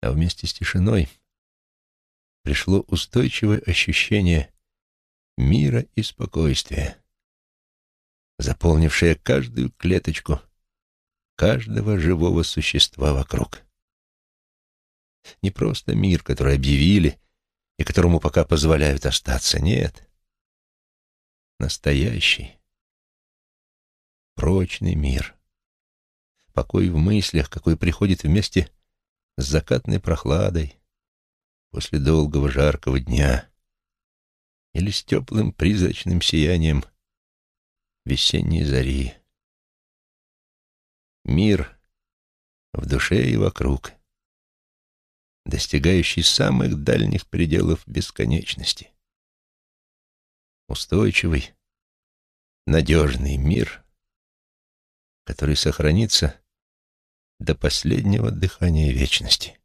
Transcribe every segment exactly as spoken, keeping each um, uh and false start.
А вместе с тишиной пришло устойчивое ощущение мира и спокойствия, заполнившее каждую клеточку каждого живого существа вокруг. Не просто мир, который объявили и которому пока позволяют остаться, нет. Настоящий, прочный мир. Покой в мыслях, какой приходит вместе с закатной прохладой после долгого жаркого дня или с теплым призрачным сиянием весенней зари. Мир в душе и вокруг, достигающий самых дальних пределов бесконечности. Устойчивый, надежный мир, который сохранится до последнего дыхания вечности.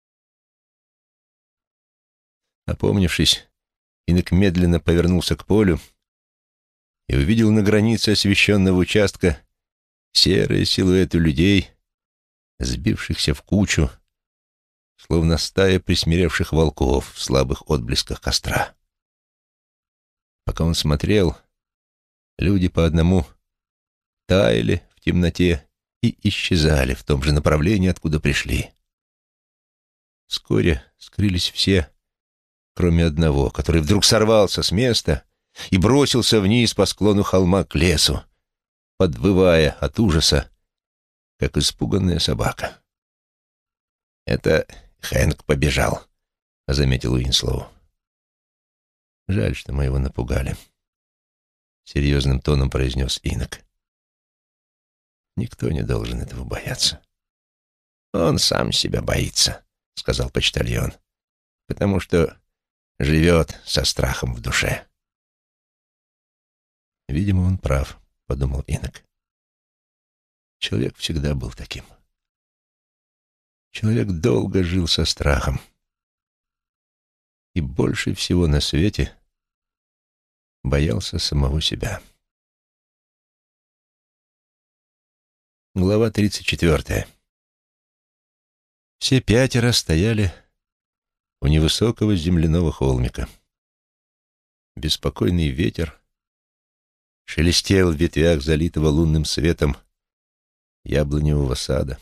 Опомнившись, Инок медленно повернулся к полю и увидел на границе освещенного участка серые силуэты людей, сбившихся в кучу, словно стая присмиревших волков в слабых отблесках костра. Пока он смотрел, люди по одному таяли в темноте и исчезали в том же направлении, откуда пришли. Вскоре скрылись все, кроме одного, который вдруг сорвался с места и бросился вниз по склону холма к лесу, подвывая от ужаса, как испуганная собака. «Это Хэнк побежал», — заметил Уинслоу. «Жаль, что мы его напугали», — серьезным тоном произнес Инок. «Никто не должен этого бояться». «Он сам себя боится», — сказал почтальон, «потому что живет со страхом в душе». «Видимо, он прав», — подумал Инок. Человек всегда был таким. Человек долго жил со страхом. И больше всего на свете боялся самого себя. Глава тридцать четвертая. Все пятеро стояли у невысокого земляного холмика. Беспокойный ветер шелестел в ветвях залитого лунным светом яблоневого сада.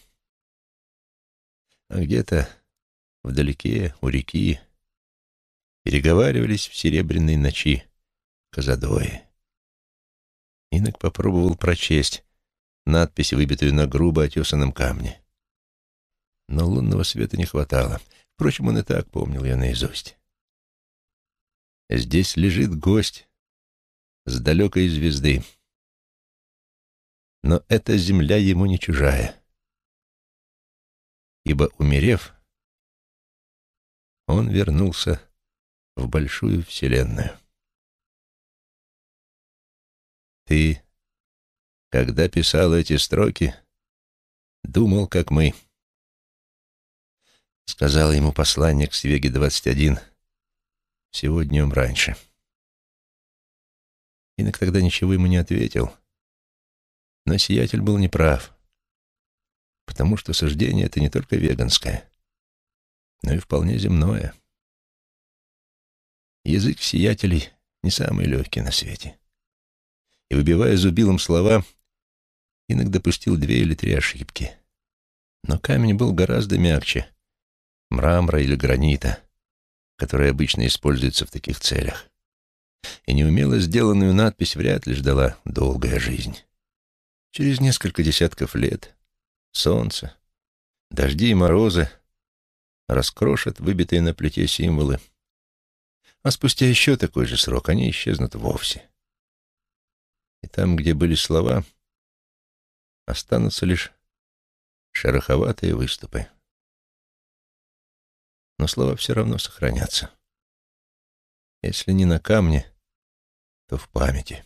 А где-то вдалеке, у реки, переговаривались в серебряной ночи казадои. Инок попробовал прочесть надпись, выбитую на грубо отесанном камне. Но лунного света не хватало. Впрочем, он и так помнил ее наизусть. Здесь лежит гость с далекой звезды. Но эта земля ему не чужая. Ибо, умерев, он вернулся в большую вселенную. «Ты, когда писал эти строки, думал, как мы», — сказал ему посланник с Веги-двадцать один всего днем раньше. Инок тогда ничего ему не ответил, но сиятель был неправ, потому что суждение это не только веганское, но и вполне земное. Язык сиятелей не самый легкий на свете. И, выбивая зубилом слова, Инок допустил две или три ошибки. Но камень был гораздо мягче мрамора или гранита, которые обычно используются в таких целях. И неумело сделанную надпись вряд ли ждала долгая жизнь. Через несколько десятков лет солнце, дожди и морозы раскрошат выбитые на плите символы, а спустя еще такой же срок они исчезнут вовсе. И там, где были слова, останутся лишь шероховатые выступы. Но слова все равно сохранятся. Если не на камне, то в памяти.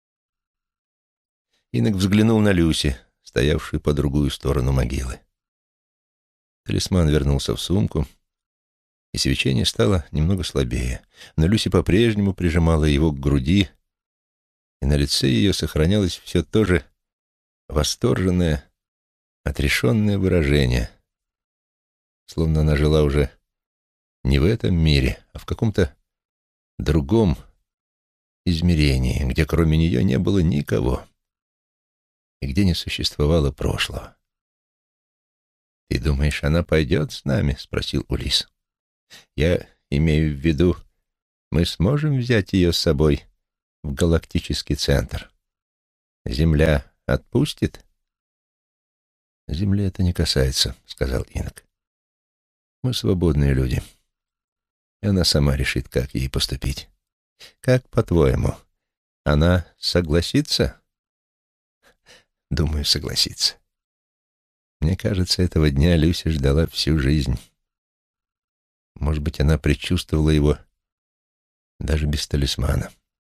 Инок взглянул на Люси, стоявшую по другую сторону могилы. Талисман вернулся в сумку, и свечение стало немного слабее, но Люси по-прежнему прижимала его к груди, и на лице ее сохранялось все то же восторженное, отрешенное выражение, словно она жила уже не в этом мире, а в каком-то другом измерении, где кроме нее не было никого и где не существовало прошлого. «Ты думаешь, она пойдет с нами?» — спросил Улисс. «Я имею в виду, мы сможем взять ее с собой в галактический центр? Земля отпустит?» «Земли это не касается», — сказал Инок. «Мы свободные люди, и она сама решит, как ей поступить. Как, по-твоему, она согласится?» «Думаю, согласится. Мне кажется, этого дня Люся ждала всю жизнь. Может быть, она предчувствовала его даже без талисмана.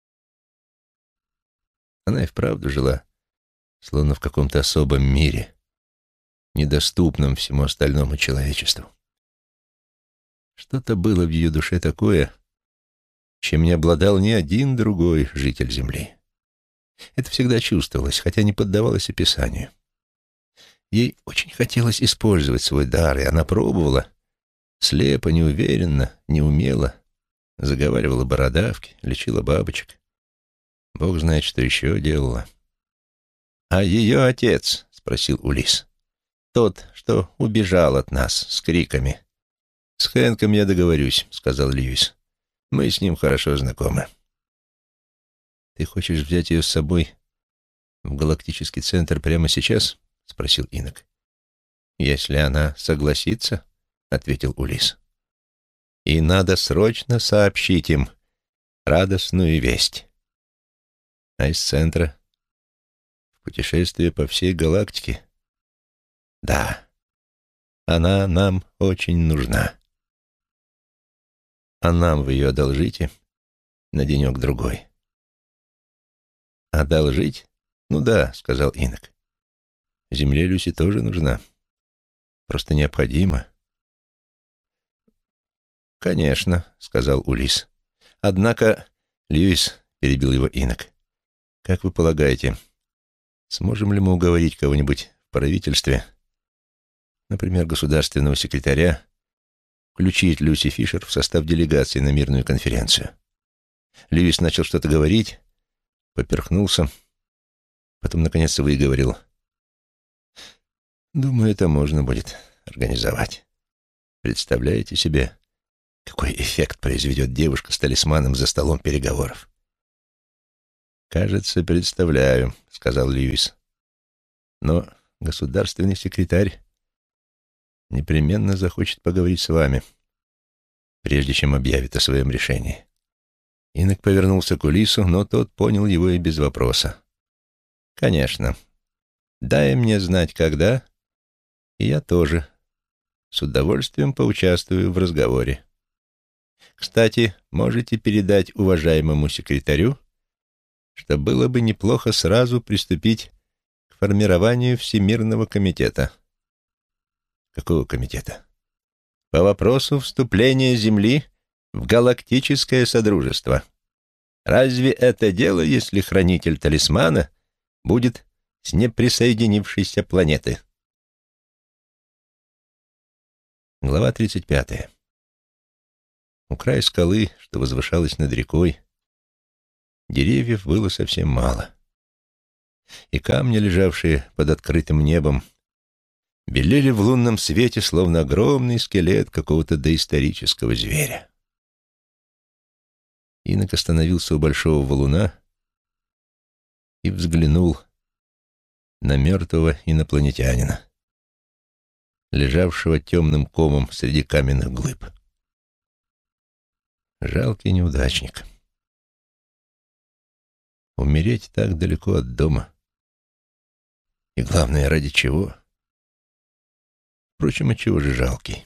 Она и вправду жила, словно в каком-то особом мире, недоступном всему остальному человечеству. Что-то было в ее душе такое, чем не обладал ни один другой житель Земли. Это всегда чувствовалось, хотя не поддавалось описанию. Ей очень хотелось использовать свой дар, и она пробовала, слепо, неуверенно, неумело, заговаривала бородавки, лечила бабочек. Бог знает, что еще делала. «А ее отец?» — спросил Улисс. «Тот, что убежал от нас с криками». «С Хэнком я договорюсь», — сказал Льюис. «Мы с ним хорошо знакомы». «Ты хочешь взять ее с собой в галактический центр прямо сейчас?» — спросил Инок. «Если она согласится», — ответил Улисс. «И надо срочно сообщить им радостную весть. А из центра в путешествие по всей галактике? Да, она нам очень нужна. А нам вы ее одолжите на денек-другой». «Одолжить? Ну да», — сказал Инок. «Земле Люси тоже нужна. Просто необходимо». «Конечно», — сказал Улисс. «Однако...» — Льюис, — перебил его Инок. «Как вы полагаете, сможем ли мы уговорить кого-нибудь в правительстве, например, государственного секретаря, включить Люси Фишер в состав делегации на мирную конференцию?» Льюис начал что-то говорить, поперхнулся, потом, наконец, выговорил. «Думаю, это можно будет организовать. Представляете себе, какой эффект произведет девушка с талисманом за столом переговоров?» «Кажется, представляю», — сказал Льюис. «Но государственный секретарь непременно захочет поговорить с вами, прежде чем объявит о своем решении». Инок повернулся к Улиссу, но тот понял его и без вопроса. «Конечно. Дай мне знать, когда, и я тоже с удовольствием поучаствую в разговоре. Кстати, можете передать уважаемому секретарю, что было бы неплохо сразу приступить к формированию Всемирного комитета». «Какого комитета?» «По вопросу вступления Земли в галактическое содружество. Разве это дело, если хранитель талисмана будет с неприсоединившейся планеты?» Глава тридцать пятая. У края скалы, что возвышалась над рекой, деревьев было совсем мало, и камни, лежавшие под открытым небом, белели в лунном свете, словно огромный скелет какого-то доисторического зверя. Инок остановился у большого валуна и взглянул на мертвого инопланетянина, лежавшего темным комом среди каменных глыб. Жалкий неудачник. Умереть так далеко от дома. И главное, ради чего? Впрочем, отчего же жалкий?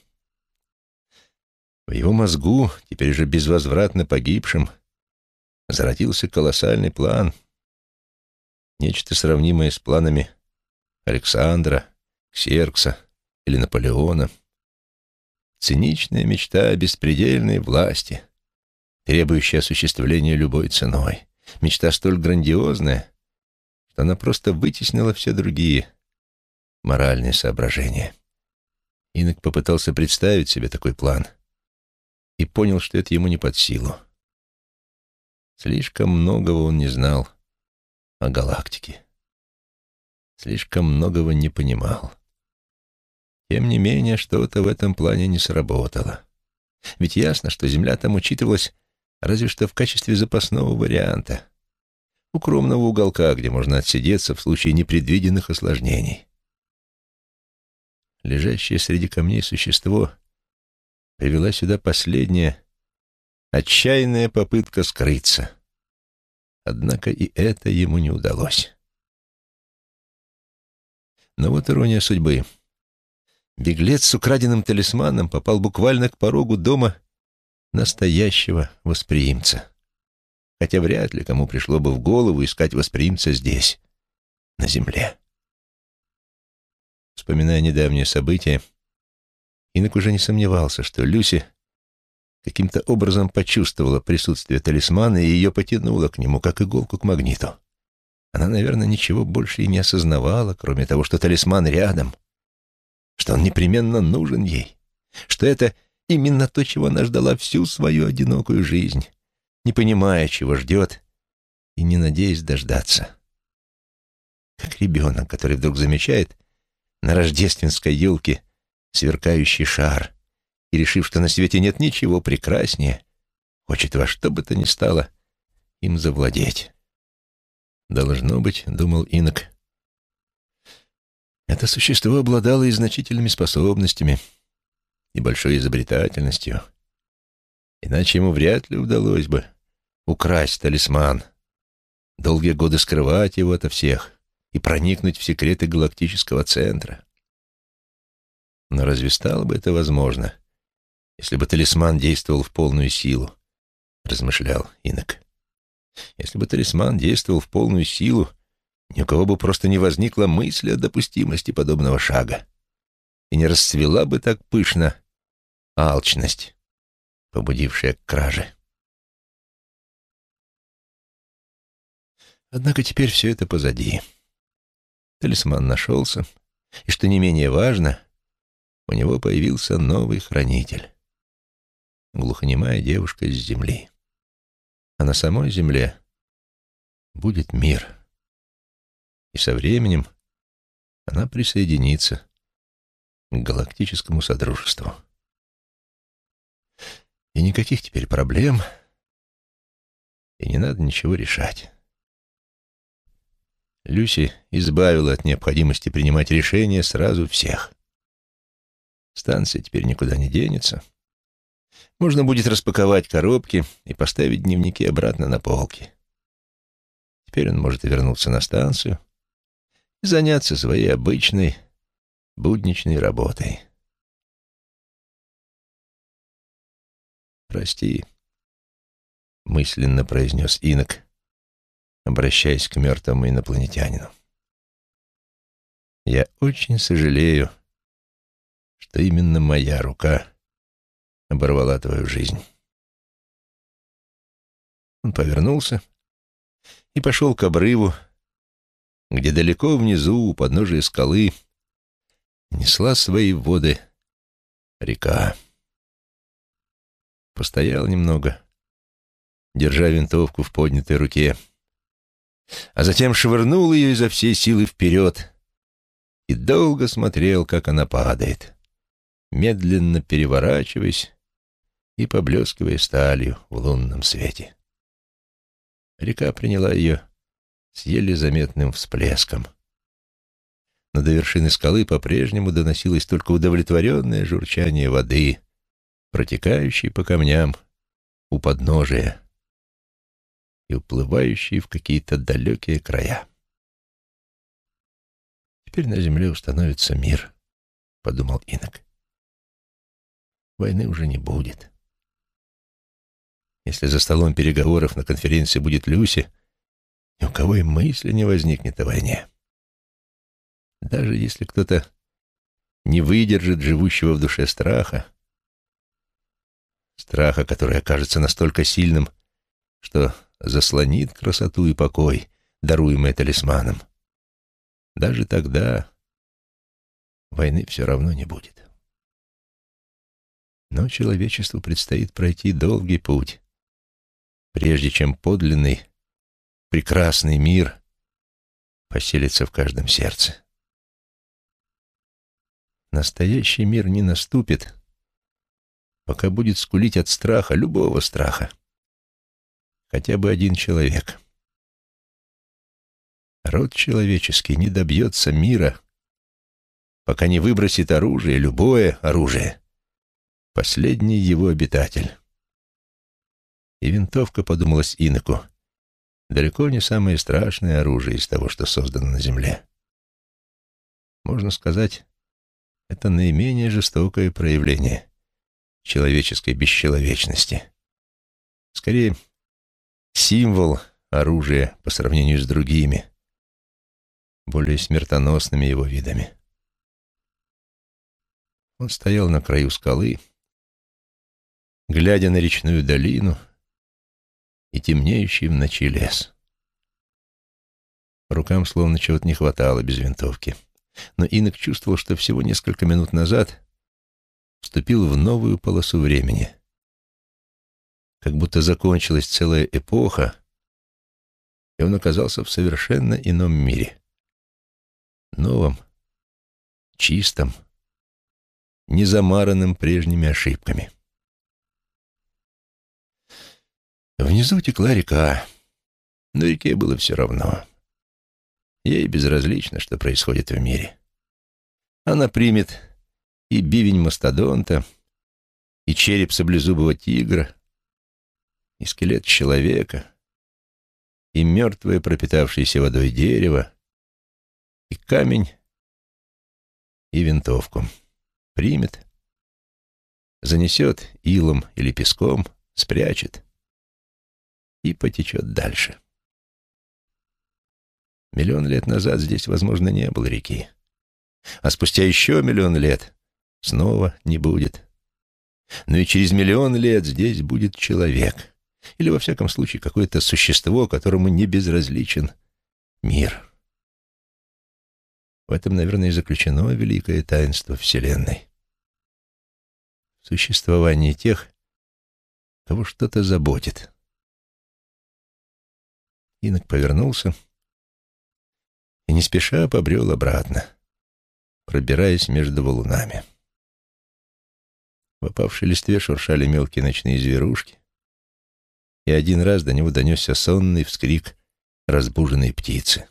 В его мозгу, теперь же безвозвратно погибшим, зародился колоссальный план, нечто сравнимое с планами Александра, Ксеркса или Наполеона. Циничная мечта о беспредельной власти, требующая осуществления любой ценой. Мечта столь грандиозная, что она просто вытеснила все другие моральные соображения Инок попытался представить себе такой план и понял, что это ему не под силу. Слишком многого он не знал о галактике. Слишком многого не понимал. Тем не менее, что-то в этом плане не сработало. Ведь ясно, что Земля там учитывалась разве что в качестве запасного варианта, укромного уголка, где можно отсидеться в случае непредвиденных осложнений. Лежащее среди камней существо привела сюда последняя, отчаянная попытка скрыться. Однако и это ему не удалось. Но вот ирония судьбы. Беглец с украденным талисманом попал буквально к порогу дома настоящего восприимца. Хотя вряд ли кому пришло бы в голову искать восприимца здесь, на земле. Вспоминая недавние события, Инок уже не сомневался, что Люси каким-то образом почувствовала присутствие талисмана и ее потянула к нему, как иголку к магниту. Она, наверное, ничего больше и не осознавала, кроме того, что талисман рядом, что он непременно нужен ей, что это именно то, чего она ждала всю свою одинокую жизнь, не понимая, чего ждет, и не надеясь дождаться. Как ребенок, который вдруг замечает на рождественской елке сверкающий шар и, решив, что на свете нет ничего прекраснее, хочет во что бы то ни стало им завладеть. «Должно быть, — думал Инок, — это существо обладало и значительными способностями, и большой изобретательностью, иначе ему вряд ли удалось бы украсть талисман, долгие годы скрывать его ото всех и проникнуть в секреты галактического центра. Но разве стало бы это возможно, если бы талисман действовал в полную силу?» — размышлял Инок. «Если бы талисман действовал в полную силу, ни у кого бы просто не возникла мысль о допустимости подобного шага, и не расцвела бы так пышно алчность, побудившая к краже. Однако теперь все это позади. Талисман нашелся, и, что не менее важно, у него появился новый хранитель. Глухонемая девушка из земли. А на самой земле будет мир. И со временем она присоединится к галактическому содружеству. И никаких теперь проблем, и не надо ничего решать. Люси избавила от необходимости принимать решения сразу всех. Станция теперь никуда не денется. Можно будет распаковать коробки и поставить дневники обратно на полки. Теперь он может вернуться на станцию и заняться своей обычной будничной работой. «Прости», — мысленно произнес Инок, обращаясь к мертвому инопланетянину. «Я очень сожалею, что именно моя рука оборвала твою жизнь». Он повернулся и пошел к обрыву, где далеко внизу, у подножия скалы, несла свои воды река. Постоял немного, держа винтовку в поднятой руке, а затем швырнул ее изо всей силы вперед и долго смотрел, как она падает, медленно переворачиваясь и поблескивая сталью в лунном свете. Река приняла ее с еле заметным всплеском. Но до вершины скалы по-прежнему доносилось только удовлетворенное журчание воды, протекающей по камням у подножия и уплывающей в какие-то далекие края. «Теперь на земле установится мир», — подумал Инок. «Войны уже не будет. Если за столом переговоров на конференции будет Люси, ни у кого и мысли не возникнет о войне. Даже если кто-то не выдержит живущего в душе страха, страха, который окажется настолько сильным, что заслонит красоту и покой, даруемые талисманом, даже тогда войны все равно не будет. Но человечеству предстоит пройти долгий путь, прежде чем подлинный, прекрасный мир поселится в каждом сердце. Настоящий мир не наступит, пока будет скулить от страха, любого страха, хотя бы один человек. Род человеческий не добьется мира, пока не выбросит оружие, любое оружие, последний его обитатель. И винтовка, подумалось иноку, далеко не самое страшное оружие из того, что создано на земле. Можно сказать, это наименее жестокое проявление человеческой бесчеловечности. Скорее, символ оружия по сравнению с другими, более смертоносными его видами. Он стоял на краю скалы, глядя на речную долину и темнеющий в ночи лес. Рукам словно чего-то не хватало без винтовки. Но инок чувствовал, что всего несколько минут назад вступил в новую полосу времени. Как будто закончилась целая эпоха, и он оказался в совершенно ином мире. Новом, чистом, не замаранном прежними ошибками. Внизу текла река, но реке было все равно. Ей безразлично, что происходит в мире. Она примет и бивень мастодонта, и череп саблезубого тигра, и скелет человека, и мертвое пропитавшееся водой дерево, и камень, и винтовку. Примет, занесет илом или песком, спрячет и потечет дальше. Миллион лет назад здесь, возможно, не было реки. А спустя еще миллион лет снова не будет. Но и через миллион лет здесь будет человек. Или, во всяком случае, какое-то существо, которому не безразличен мир. В этом, наверное, и заключено великое таинство Вселенной. В существовании тех, кого что-то заботит. Инок повернулся и не спеша побрел обратно, пробираясь между валунами. В опавшей листве шуршали мелкие ночные зверушки, и один раз до него донесся сонный вскрик разбуженной птицы.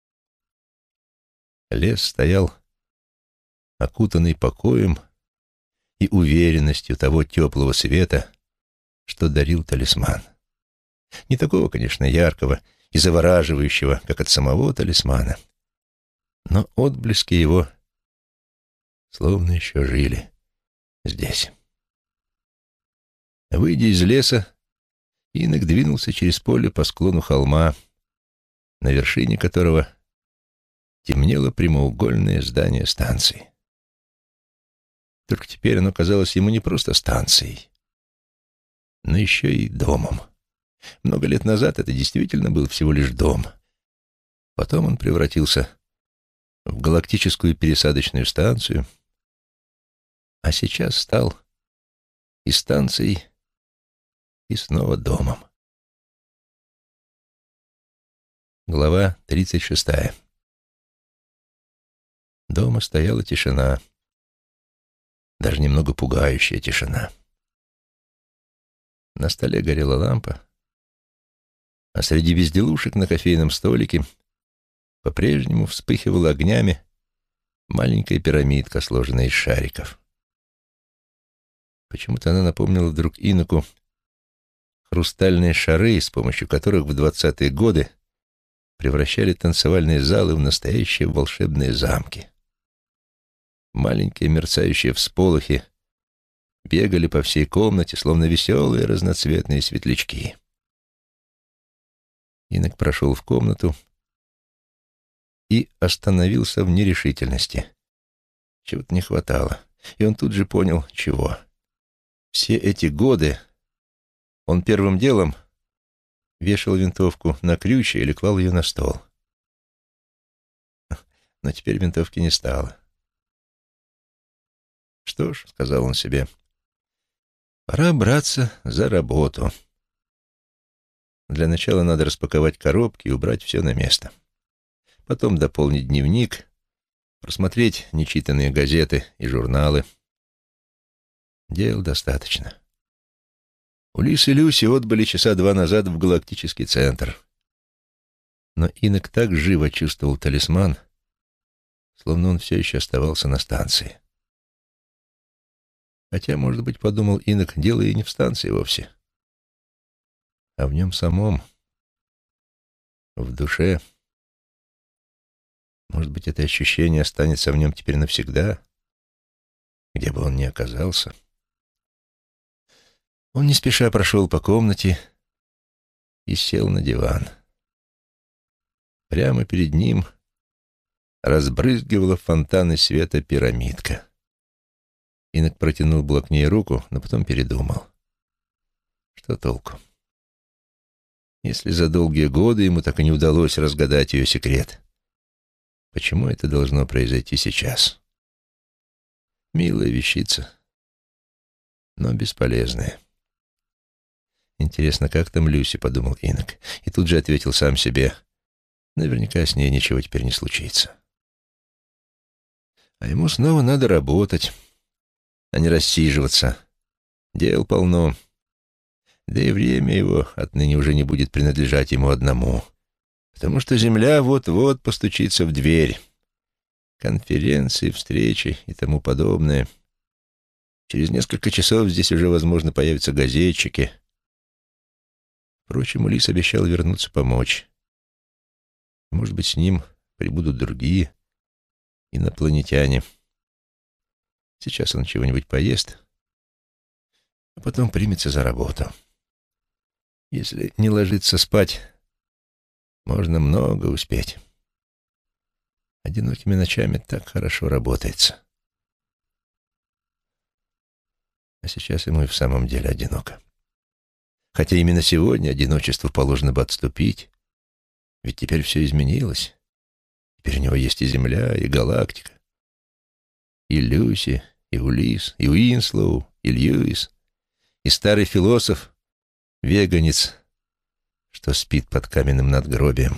Лес стоял окутанный покоем и уверенностью того теплого света, что дарил талисман. Не такого, конечно, яркого и завораживающего, как от самого талисмана, но отблески его словно еще жили здесь. Выйдя из леса, инок двинулся через поле по склону холма, на вершине которого темнело прямоугольное здание станции. Только теперь оно казалось ему не просто станцией, но еще и домом. Много лет назад это действительно был всего лишь дом. Потом он превратился в галактическую пересадочную станцию, а сейчас стал и станцией, и снова домом. Глава тридцать шестая. Дома стояла тишина, даже немного пугающая тишина. На столе горела лампа, а среди безделушек на кофейном столике по-прежнему вспыхивала огнями маленькая пирамидка, сложенная из шариков. Почему-то она напомнила вдруг иноку хрустальные шары, с помощью которых в двадцатые годы превращали танцевальные залы в настоящие волшебные замки. Маленькие мерцающие всполохи бегали по всей комнате, словно веселые разноцветные светлячки. Инок прошел в комнату и остановился в нерешительности. Чего-то не хватало, и он тут же понял, чего. Все эти годы он первым делом вешал винтовку на крючья или клал ее на стол. Но теперь винтовки не стало. «Что ж», — сказал он себе, Пора браться за работу. Для начала надо распаковать коробки и убрать все на место. Потом дополнить дневник, просмотреть нечитанные газеты и журналы. Дел достаточно. Улис и Люси отбыли часа два назад в галактический центр. Но Инок так живо чувствовал талисман, словно он все еще оставался на станции. Хотя, может быть, подумал Инок, дело и не в станции вовсе, а в нем самом, в душе. Может быть, это ощущение останется в нем теперь навсегда, где бы он ни оказался. Он не спеша прошел по комнате и сел на диван. Прямо перед ним разбрызгивала фонтаны света пирамидка. Инок протянул было к ней руку, но потом передумал. Что толку? Если за долгие годы ему так и не удалось разгадать ее секрет, почему это должно произойти сейчас? Милая вещица, но бесполезная. Интересно, как там Люси, подумал Инок, и тут же ответил сам себе, наверняка с ней ничего теперь не случится. А ему снова надо работать, а не рассиживаться. Дел полно. Да и время его отныне уже не будет принадлежать ему одному, потому что земля вот-вот постучится в дверь. Конференции, встречи и тому подобное. Через несколько часов здесь уже, возможно, появятся газетчики. Впрочем, Улис обещал вернуться помочь. Может быть, с ним прибудут другие инопланетяне. Сейчас он чего-нибудь поест, а потом примется за работу. Если не ложиться спать, можно много успеть. Одинокими ночами так хорошо работается. А сейчас ему и в самом деле одиноко. Хотя именно сегодня одиночеству положено бы отступить, ведь теперь все изменилось. Теперь у него есть и Земля, и галактика, и Люси, и Улис, и Уинслоу, и Льюис, и старый философ, веганец, что спит под каменным надгробием.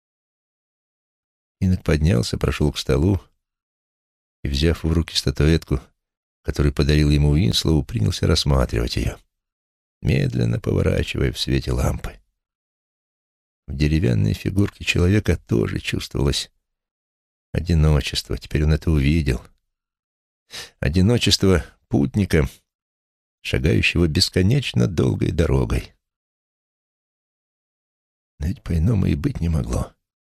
Инок поднялся, прошел к столу и, взяв в руки статуэтку, которую подарил ему Уинслоу, принялся рассматривать ее, медленно поворачивая в свете лампы. В деревянной фигурке человека тоже чувствовалось одиночество. Теперь он это увидел. Одиночество путника, шагающего бесконечно долгой дорогой. Но ведь по-иному и быть не могло.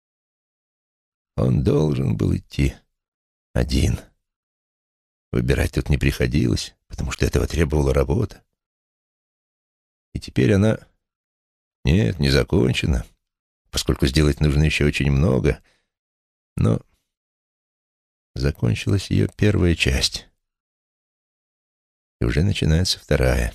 Он должен был идти один. Выбирать тут не приходилось, потому что этого требовала работа. И теперь она... Нет, не закончена, поскольку сделать нужно еще очень много, но закончилась ее первая часть, и уже начинается вторая.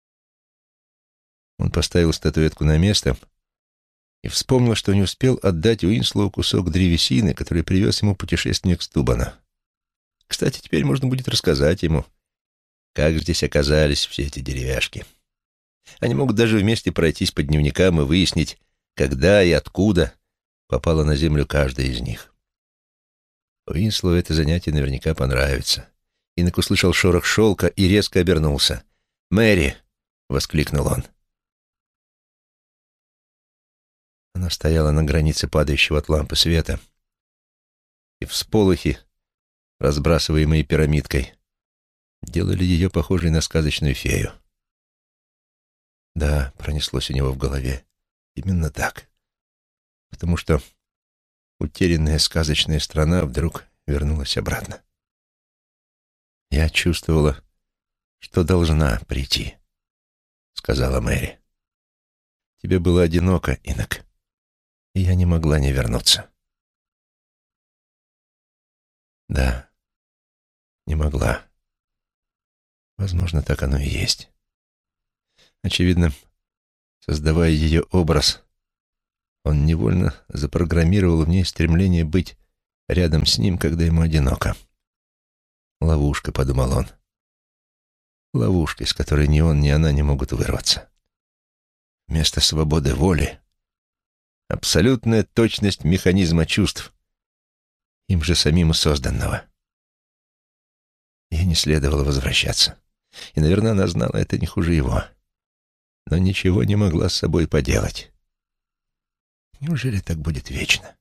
Он поставил статуэтку на место и вспомнил, что не успел отдать Уинслоу кусок древесины, который привез ему путешественник Стубана. Кстати, теперь можно будет рассказать ему, как здесь оказались все эти деревяшки. Они могут даже вместе пройтись по дневникам и выяснить, когда и откуда попала на землю каждая из них. Уинслоу это занятие наверняка понравится. Инок услышал шорох шелка и резко обернулся. «Мэри!» — воскликнул он. Она стояла на границе падающего от лампы света, и всполохи, разбрасываемые пирамидкой, делали ее похожей на сказочную фею. Да, пронеслось у него в голове. Именно так. Потому что утерянная сказочная страна вдруг вернулась обратно. «Я чувствовала, что должна прийти», — сказала Мэри. «Тебе было одиноко, Инок, и я не могла не вернуться». Да, не могла. Возможно, так оно и есть. Очевидно, создавая ее образ, он невольно запрограммировал в ней стремление быть рядом с ним, когда ему одиноко. «Ловушка», — подумал он. ловушкой, с которой ни он, ни она не могут вырваться. Вместо свободы воли — абсолютная точность механизма чувств, им же самим и созданного. Ей не следовало возвращаться. И, наверное, она знала это не хуже его. Но ничего не могла с собой поделать. Неужели так будет вечно?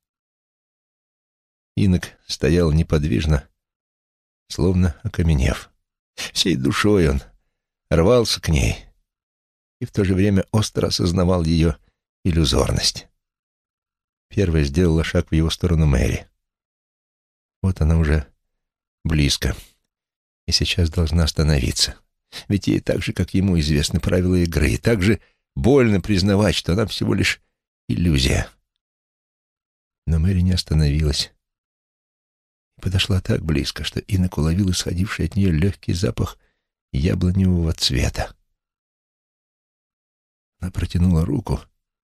Инок стоял неподвижно, словно окаменев. Всей душой он рвался к ней и в то же время остро осознавал ее иллюзорность. Первая сделала шаг в его сторону Мэри. Вот она уже близко и сейчас должна остановиться. Ведь ей так же, как ему, известны правила игры, и так же больно признавать, что она всего лишь иллюзия. Но Мэри не остановилась. Подошла так близко, что Инок уловил исходивший от нее легкий запах яблоневого цвета. Она протянула руку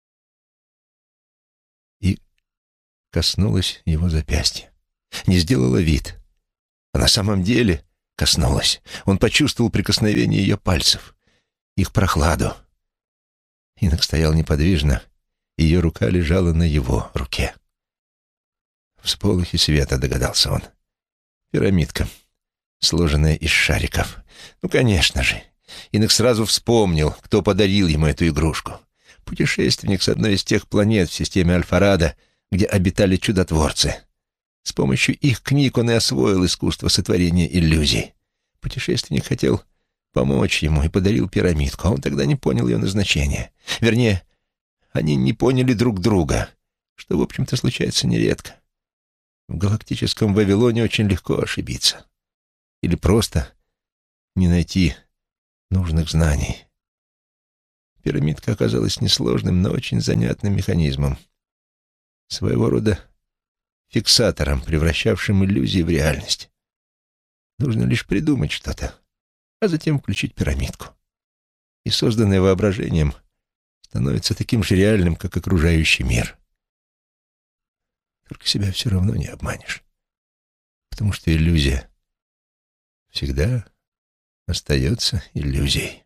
и коснулась его запястья. Не сделала вид, а на самом деле коснулась. Он почувствовал прикосновение ее пальцев, их прохладу. Инок стоял неподвижно, ее рука лежала на его руке. Всполохи света, догадался он. Пирамидка, сложенная из шариков. Ну, конечно же. Инок сразу вспомнил, кто подарил ему эту игрушку. Путешественник с одной из тех планет в системе Альфарада, где обитали чудотворцы. С помощью их книг он и освоил искусство сотворения иллюзий. Путешественник хотел помочь ему и подарил пирамидку, а он тогда не понял ее назначения. Вернее, они не поняли друг друга, что, в общем-то, случается нередко. В галактическом Вавилоне очень легко ошибиться. Или просто не найти нужных знаний. Пирамидка оказалась несложным, но очень занятным механизмом. Своего рода фиксатором, превращавшим иллюзии в реальность. Нужно лишь придумать что-то, а затем включить пирамидку. И созданное воображением становится таким же реальным, как окружающий мир. Только себя все равно не обманешь, потому что иллюзия всегда остается иллюзией.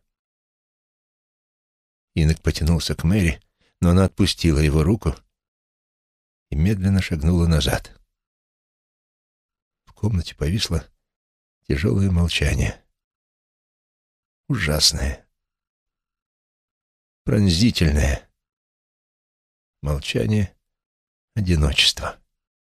Инок потянулся к Мэри, но она отпустила его руку и медленно шагнула назад. В комнате повисло тяжелое молчание. Ужасное, пронзительное молчание одиночества.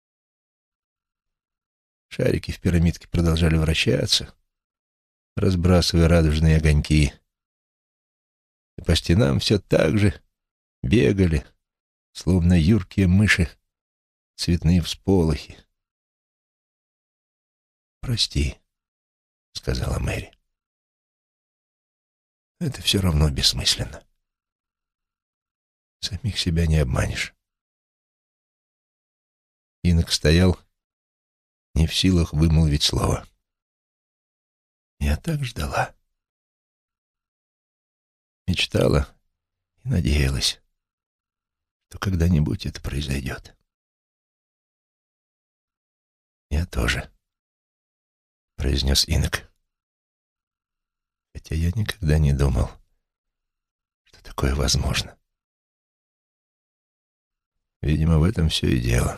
Шарики в пирамидке продолжали вращаться, разбрасывая радужные огоньки. И по стенам все так же бегали, словно юркие мыши, цветные всполохи. «Прости», — сказала Мэри. «Это все равно бессмысленно. Самих себя не обманешь». Инок стоял, не в силах вымолвить слово. «Я так ждала». Мечтала и надеялась, что когда-нибудь это произойдет. «Я тоже», — произнес Инок. «Хотя я никогда не думал, что такое возможно». Видимо, в этом все и дело.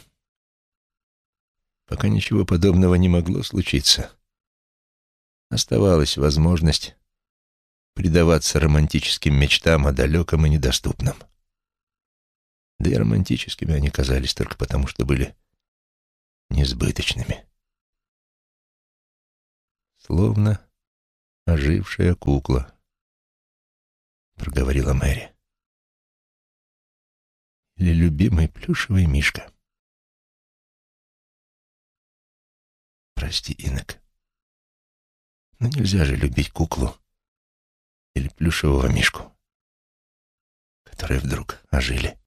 Пока ничего подобного не могло случиться, оставалась возможность предаваться романтическим мечтам о далеком и недоступном. Да и романтическими они казались только потому, что были несбыточными. «Словно ожившая кукла», — проговорила Мэри. «Или любимый плюшевый мишка». «Прости, Инок, но нельзя же любить куклу или плюшевого мишку, которые вдруг ожили.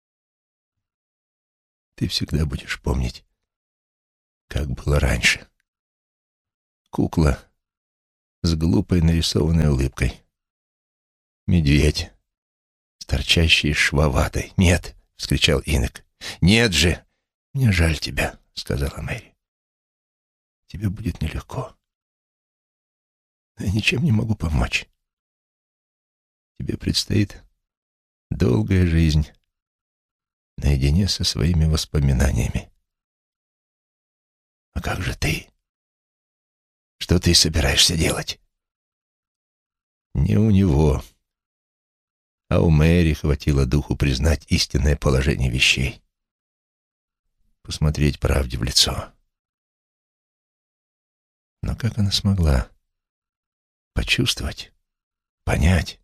Ты всегда будешь помнить, как было раньше. Кукла с глупой нарисованной улыбкой. Медведь с торчащей швоватой. «Нет!» — вскричал Инок. «Нет же!» «Мне жаль тебя», — сказала Мэри. «Тебе будет нелегко. Но я ничем не могу помочь. Тебе предстоит долгая жизнь наедине со своими воспоминаниями. А как же ты? Что ты собираешься делать? Не у него, а у Мэри хватило духу признать истинное положение вещей. Посмотреть правде в лицо. Но как она смогла почувствовать, понять?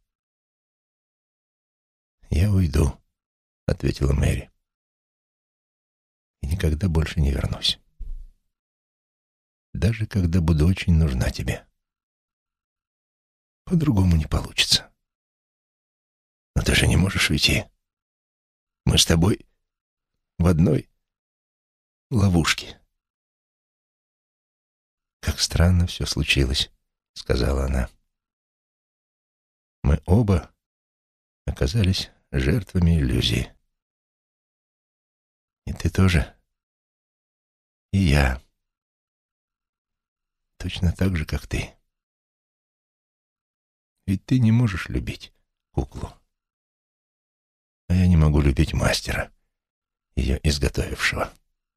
«Я уйду», — ответила Мэри, — «и никогда больше не вернусь. Даже когда буду очень нужна тебе. По-другому не получится. Но ты же не можешь уйти. Мы с тобой в одной ловушке». «Как странно все случилось», — сказала она. «Мы оба оказались жертвами иллюзии. И ты тоже, и я. Точно так же, как ты. Ведь ты не можешь любить куклу. А я не могу любить мастера, ее изготовившего.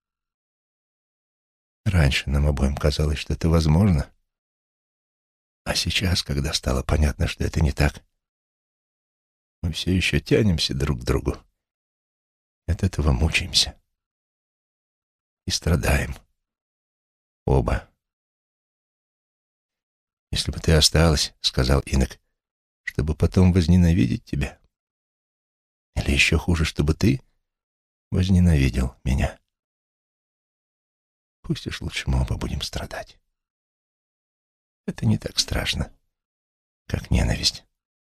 Раньше нам обоим казалось, что это возможно. А сейчас, когда стало понятно, что это не так, мы все еще тянемся друг к другу. От этого мучаемся. И страдаем. Оба. «Если бы ты осталась, — сказал Инок, — чтобы потом возненавидеть тебя. Или еще хуже, чтобы ты возненавидел меня. Пусть уж лучше мы оба будем страдать. Это не так страшно, как ненависть».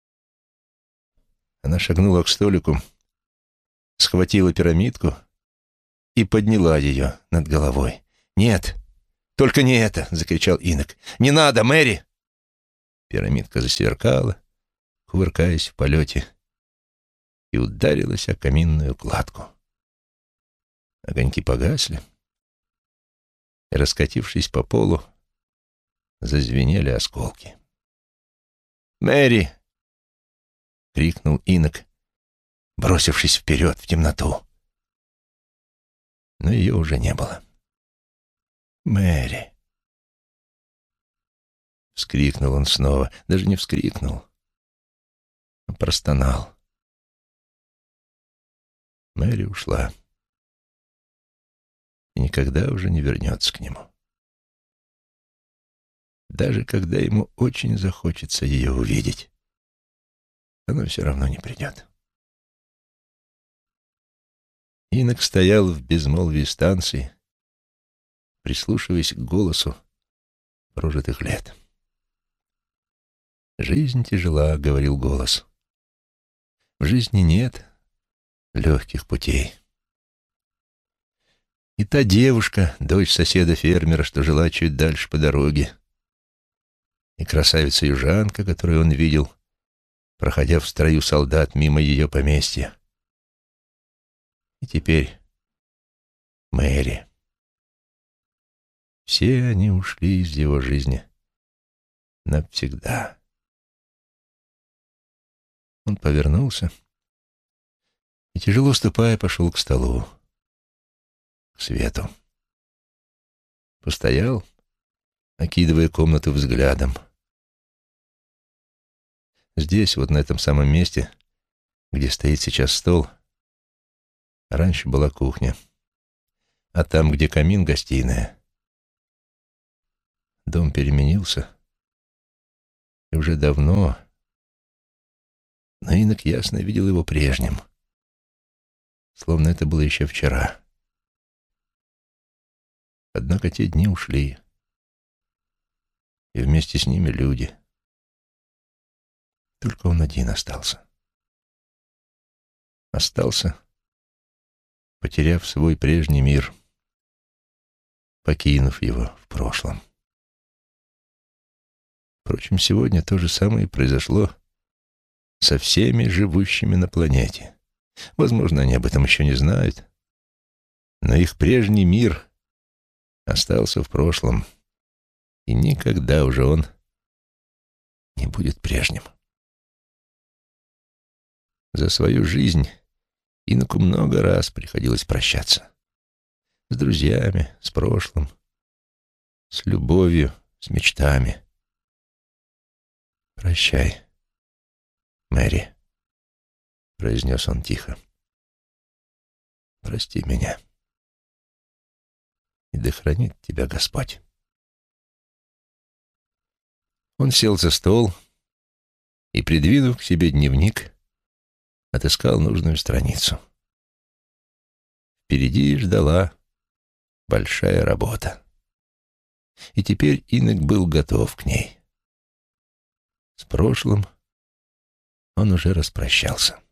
Она шагнула к столику, схватила пирамидку и подняла ее над головой. «Нет, только не это!» — закричал Инок. «Не надо, Мэри!» Пирамидка засверкала, кувыркаясь в полете, и ударилась о каминную кладку. Огоньки погасли, и, раскатившись по полу, зазвенели осколки. «Мэри!» — крикнул Инок, бросившись вперед в темноту. Но ее уже не было. «Мэри!» Вскрикнул он снова, даже не вскрикнул, а простонал. Мэри ушла и никогда уже не вернется к нему. Даже когда ему очень захочется ее увидеть, она все равно не придет. Инок стоял в безмолвии станции, прислушиваясь к голосу прожитых лет. «Жизнь тяжела», — говорил голос. «В жизни нет легких путей». И та девушка, дочь соседа-фермера, что жила чуть дальше по дороге, и красавица-южанка, которую он видел, проходя в строю солдат мимо ее поместья. И теперь Мэри. Все они ушли из его жизни навсегда. Он повернулся и, тяжело ступая, пошел к столу, к свету. Постоял, окидывая комнату взглядом. Здесь, вот на этом самом месте, где стоит сейчас стол, раньше была кухня, а там, где камин, — гостиная. Дом переменился, и уже давно, но Инок ясно видел его прежним, словно это было еще вчера. Однако те дни ушли, и вместе с ними люди. Только он один остался. Остался, потеряв свой прежний мир, покинув его в прошлом. Впрочем, сегодня то же самое произошло со всеми живущими на планете. Возможно, они об этом еще не знают, но их прежний мир остался в прошлом, и никогда уже он не будет прежним. За свою жизнь Иноку много раз приходилось прощаться. С друзьями, с прошлым, с любовью, с мечтами. «Прощай, Мэри», — произнес он тихо. «Прости меня, и да хранит тебя Господь». Он сел за стол и, придвинув к себе дневник, отыскал нужную страницу. Впереди ждала большая работа. И теперь Инок был готов к ней. С прошлым он уже распрощался.